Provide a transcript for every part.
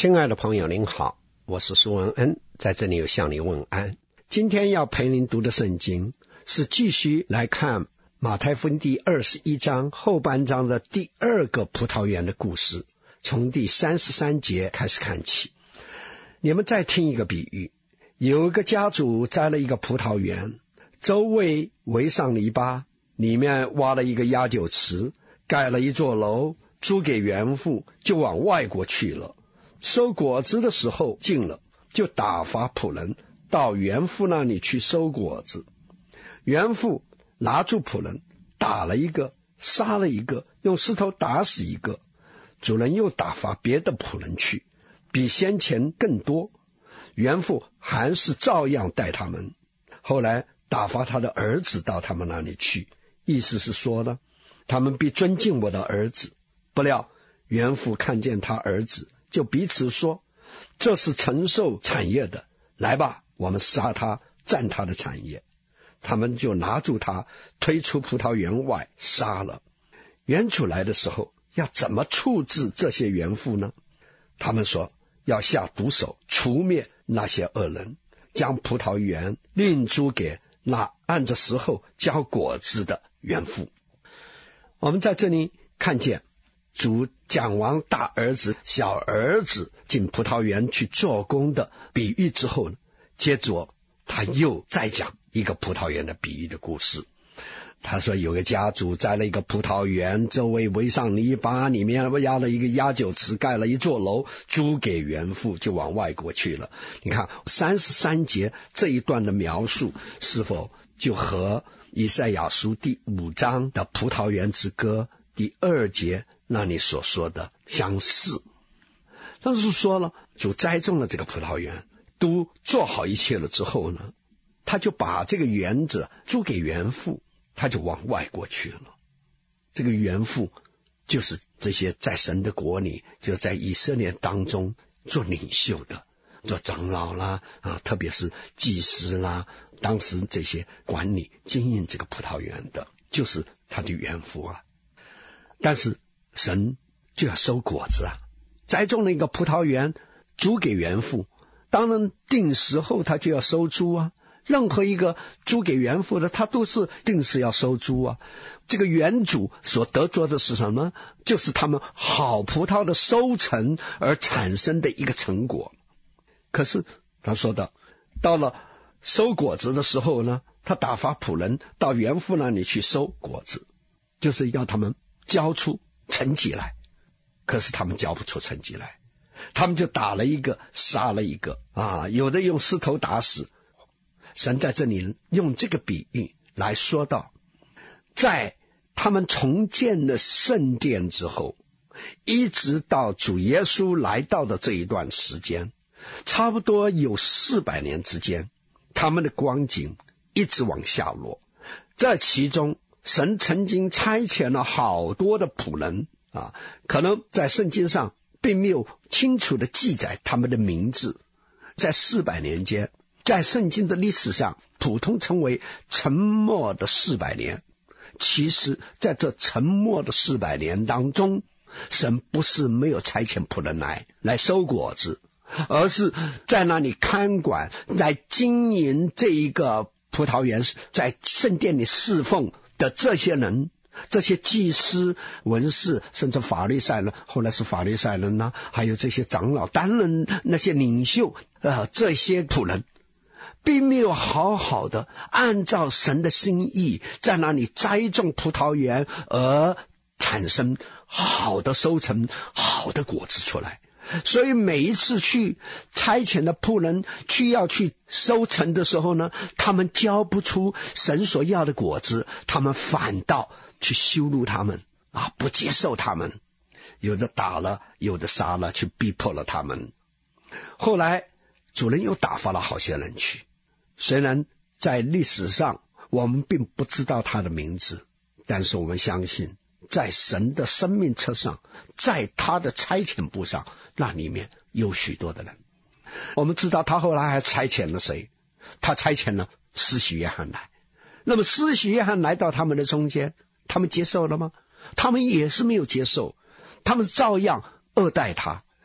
亲爱的朋友您好，我是苏文恩，在这里有向你问安。今天要陪您读的圣经是继续来看马太福音第21章后半章的第二个葡萄园的故事，从第33节开始看起。你们再听一个比喻，有一个家主栽了一个葡萄园，周围围上篱笆，里面挖了一个压酒池，盖了一座楼，租给园户，就往外国去了。收果子的时候近了，就打发仆人到园夫那里去收果子。园夫拿住仆人，打了一个，杀了一个，用石头打死一个。主人又打发别的仆人去，比先前更多。园夫还是照样待他们。后来打发他的儿子到他们那里去，意思是说呢，他们必尊敬我的儿子。不料园夫看见他儿子，就彼此说，这是承受产业的，来吧，我们杀他，占他的产业。他们就拿住他，推出葡萄园外，杀了。园主来的时候，要怎么处置这些园妇呢？他们说，要下毒手，除灭那些恶人，将葡萄园另租给那按着时候交果子的园妇。我们在这里看见主讲完大儿子小儿子进葡萄园去做工的比喻之后呢，接着他又再讲一个葡萄园的比喻的故事。他说有个家主栽了一个葡萄园，周围围上篱笆，里面压了一个压酒池，盖了一座楼，租给园妇，就往外国去了。你看33节这一段的描述，是否就和以赛亚书第5章的葡萄园之歌第2节那里所说的相似？但是说了，主栽种了这个葡萄园，都做好一切了之后呢，他就把这个园子租给园妇，他就往外国去了。这个园妇就是这些在神的国里，就在以色列当中做领袖的，做长老啦特别是祭司啦，当时这些管理经营这个葡萄园的，就是他的园妇啊。但是神就要收果子啊，栽种了一个葡萄园，租给园妇，当然定时后他就要收租啊。任何一个租给园妇的，他都是定时要收租啊。这个园主所得着的是什么？就是他们好葡萄的收成而产生的一个成果。可是他说的，到了收果子的时候呢，他打发仆人到园妇那里去收果子，就是要他们交出成绩来。可是他们交不出成绩来，他们就打了一个，杀了一个有的用石头打死。神在这里用这个比喻来说到，在他们重建了圣殿之后，一直到主耶稣来到的这一段时间，差不多有400年之间，他们的光景一直往下落。这其中神曾经差遣了好多的仆人可能在圣经上并没有清楚的记载他们的名字。在400年间，在圣经的历史上普通称为沉默的400年。其实在这沉默的400年当中，神不是没有差遣仆人来收果子，而是在那里看管，在经营这一个葡萄园，在圣殿里侍奉的这些人，这些祭司、文士，甚至法利赛人，后来是法利赛人还有这些长老担任那些领袖这些仆人并没有好好的按照神的心意在那里栽种葡萄园，而产生好的收成，好的果子出来。所以每一次去差遣的仆人要去收成的时候呢，他们交不出神所要的果子，他们反倒去羞辱他们不接受他们，有的打了，有的杀了，去逼迫了他们。后来主人又打发了好些人去，虽然在历史上我们并不知道他的名字，但是我们相信在神的生命册上，在他的差遣簿上，那里面有许多的人。我们知道他后来还差遣了谁？他差遣了施洗约翰来。那么施洗约翰来到他们的中间，他们接受了吗？他们也是没有接受，他们照样恶待他，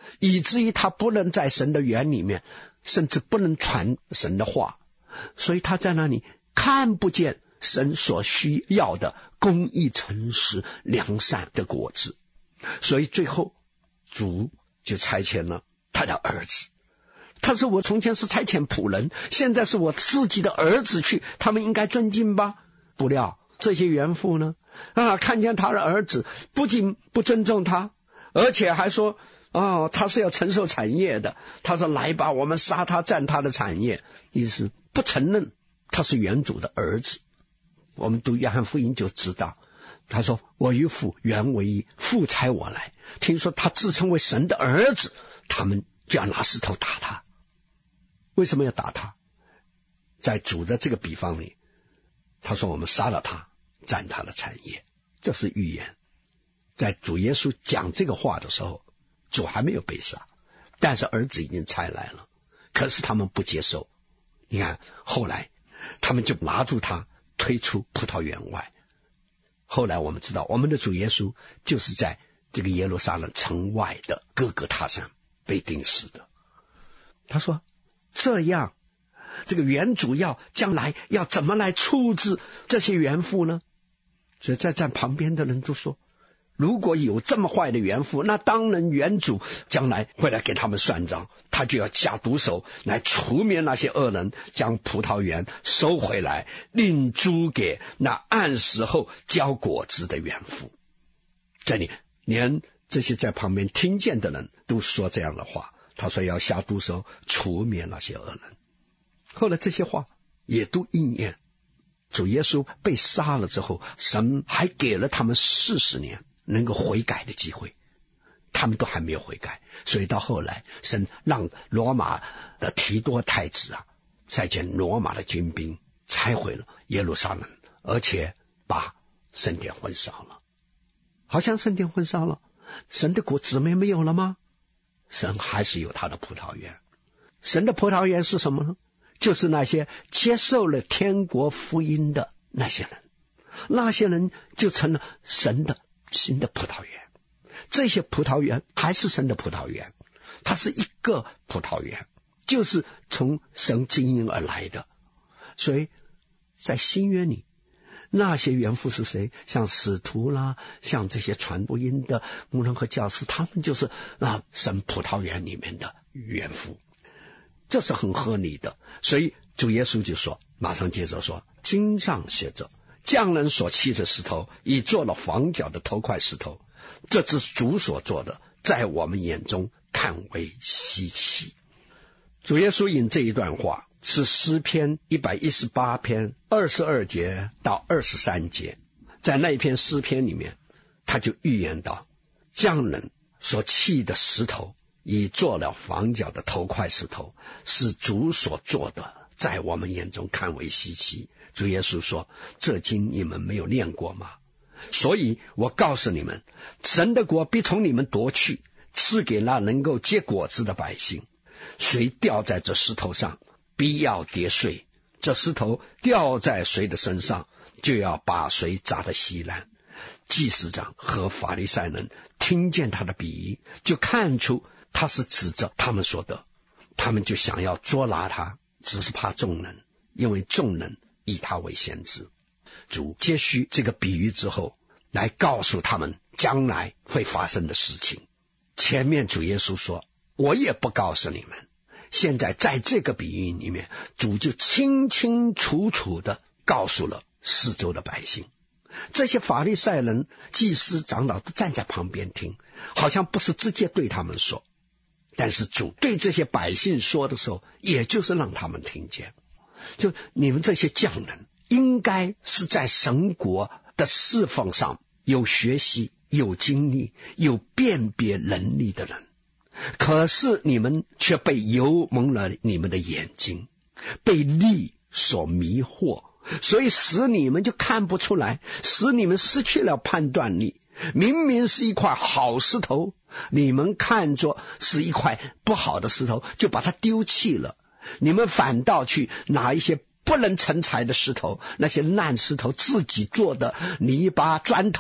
以至于他不能在神的园里面，甚至不能传神的话，所以他在那里看不见神所需要的公义、诚实、良善的果子。所以最后主就差遣了他的儿子。他说我从前是差遣仆人，现在是我自己的儿子去，他们应该尊敬吧？不料这些园妇呢，看见他的儿子不仅不尊重他，而且还说他是要承受产业的。他说来吧，我们杀他，占他的产业，意思不承认他是原主的儿子。我们读约翰福音就知道，他说我与父原为一，父差我来。听说他自称为神的儿子，他们就要拿石头打他。为什么要打他？在主的这个比方里，他说我们杀了他，占他的产业，这是预言。在主耶稣讲这个话的时候，主还没有被杀，但是儿子已经差来了，可是他们不接受。你看后来他们就拿住他，推出葡萄园外。后来我们知道，我们的主耶稣就是在这个耶路撒冷城外的各个他山被钉死的。他说这样这个原主将来要怎么来处置这些园妇呢？所以在旁边的人都说，如果有这么坏的园妇，那当然原主将来会来给他们算账，他就要下毒手来除灭那些恶人，将葡萄园收回来，另租给那按时候交果子的园妇。这里连这些在旁边听见的人都说这样的话，他说要下毒手除灭那些恶人。后来这些话也都应验，主耶稣被杀了之后，神还给了他们40年能够悔改的机会，他们都还没有悔改。所以到后来神让罗马的提多太子再见罗马的军兵拆毁了耶路撒冷，而且把圣殿焚烧了。好像圣殿焚烧了，神的国子民没有了吗？神还是有他的葡萄园。神的葡萄园是什么呢？就是那些接受了天国福音的那些人，那些人就成了神的新的葡萄园。这些葡萄园还是神的葡萄园，它是一个葡萄园，就是从神经营而来的。所以在新约里，那些园妇是谁？像使徒啦，像这些传福音的牧人和教师，他们就是神葡萄园里面的园妇，这是很合理的。所以主耶稣就说，马上接着说，经上写着，匠人所弃的石头，已做了房角的头块石头，这是主所做的，在我们眼中看为稀奇。主耶稣引这一段话是诗篇118篇22节到23节，在那一篇诗篇里面，他就预言到，匠人所弃的石头已做了房角的头块石头，是主所做的，在我们眼中看为稀奇。主耶稣说，这经你们没有念过吗？所以我告诉你们，神的国必从你们夺去，赐给那能够结果子的百姓。谁掉在这石头上，必要跌碎，这石头掉在谁的身上，就要把谁砸得稀烂。祭司长和法利赛人听见他的比喻，就看出他是指着他们说的，他们就想要捉拿他，只是怕众人，因为众人以他为先知。主接续这个比喻之后，来告诉他们将来会发生的事情。前面主耶稣说，我也不告诉你们。现在在这个比喻里面，主就清清楚楚的告诉了四周的百姓。这些法利赛人、祭司、长老都站在旁边听，好像不是直接对他们说，但是主对这些百姓说的时候，也就是让他们听见，就你们这些匠人应该是在神国的侍奉上有学习、有经历、有辨别能力的人，可是你们却被油蒙了你们的眼睛，被力所迷惑，所以使你们就看不出来，使你们失去了判断力。明明是一块好石头，你们看作是一块不好的石头，就把它丢弃了。你们反倒去拿一些不能成材的石头，那些烂石头，自己做的泥巴砖头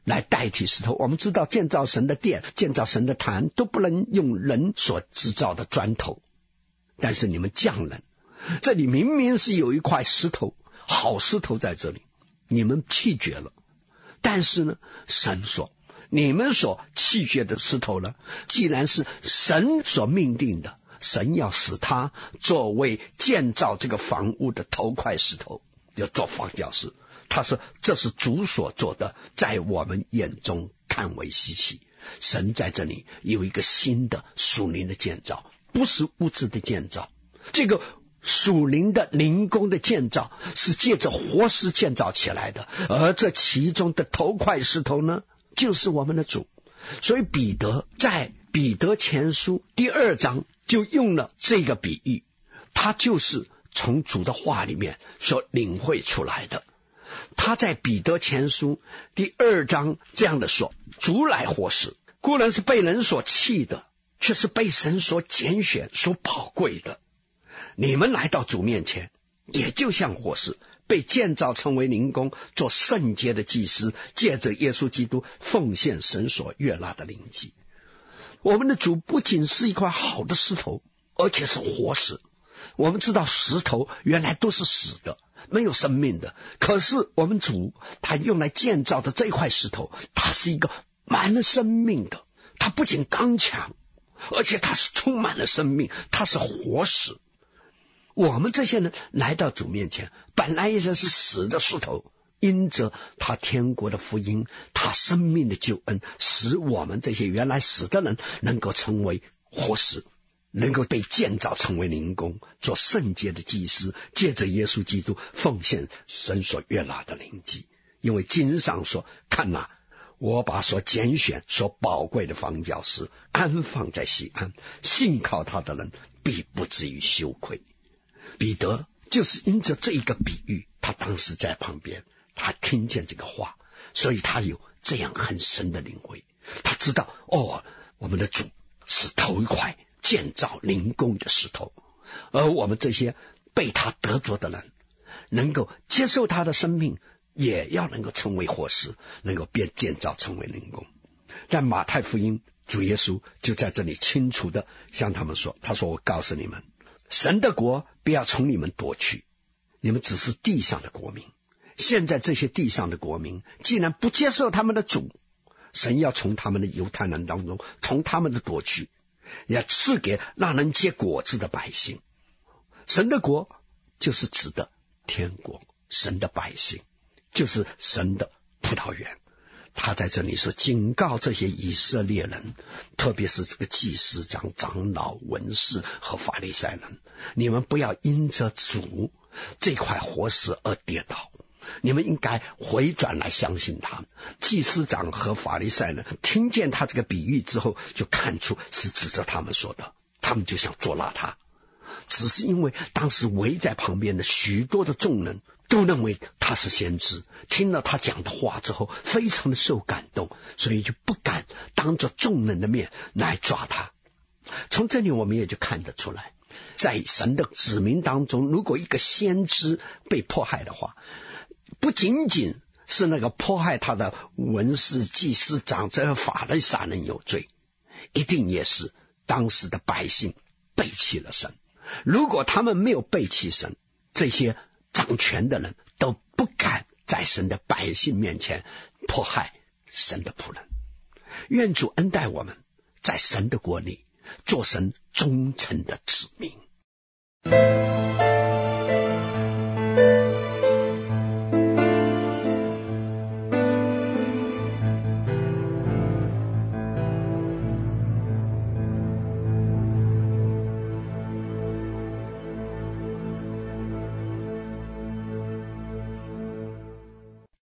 来代替石头。我们知道建造神的殿、建造神的坛都不能用人所制造的砖头，但是你们匠人，这里明明是有一块石头，好石头在这里，你们弃绝了。但是呢，神说你们所弃绝的石头呢，既然是神所命定的，神要使它作为建造这个房屋的头块石头，要做房角石。他说这是主所做的，在我们眼中看为稀奇。神在这里有一个新的属灵的建造，不是物质的建造。这个属灵的灵宫的建造是借着活石建造起来的，而这其中的头块石头呢，就是我们的主。所以彼得在彼得前书第2章就用了这个比喻，他就是从主的话里面所领会出来的。他在彼得前书第2章这样的说，主乃活石，固然是被人所弃的，却是被神所拣选所宝贵的。你们来到主面前，也就像活石，被建造成为灵宫，做圣洁的祭司，借着耶稣基督奉献神所悦纳的灵祭。我们的主不仅是一块好的石头，而且是活石。我们知道石头原来都是死的，没有生命的，可是我们主他用来建造的这块石头，它是一个满了生命的，它不仅刚强，而且它是充满了生命，它是活石。我们这些人来到主面前，本来也是死的石头，因着他天国的福音，他生命的救恩，使我们这些原来死的人能够成为活石，能够被建造成为灵宫，做圣洁的祭司，借着耶稣基督奉献神所悦纳的灵祭。因为经上说，看哪，我把所拣选所宝贵的房角石安放在西安，信靠他的人必不至于羞愧。彼得就是因着这一个比喻，他当时在旁边，他听见这个话，所以他有这样很深的领会。他知道我们的主是头一块建造灵宫的石头，而我们这些被他得着的人，能够接受他的生命，也要能够成为活石，能够变建造成为灵宫。但马太福音主耶稣就在这里清楚的向他们说，他说我告诉你们，神的国不要从你们夺去，你们只是地上的国民。现在这些地上的国民既然不接受他们的主，神要从他们的犹太人当中从他们的夺去，要赐给那能结果子的百姓。神的国就是指的天国，神的百姓就是神的葡萄园。他在这里是警告这些以色列人，特别是这个祭司长、长老、文士和法利赛人，你们不要因着主这块活石而跌倒，你们应该回转来相信他们。祭司长和法利赛人听见他这个比喻之后，就看出是指着他们说的，他们就想捉拿他。只是因为当时围在旁边的许多的众人都认为他是先知，听了他讲的话之后非常的受感动，所以就不敢当着众人的面来抓他。从这里我们也就看得出来，在神的子民当中，如果一个先知被迫害的话，不仅仅是那个迫害他的文士、祭司长、这法利赛人有罪，一定也是当时的百姓背弃了神。如果他们没有背弃神，这些掌权的人都不敢在神的百姓面前迫害神的仆人。愿主恩待我们，在神的国里做神忠诚的子民。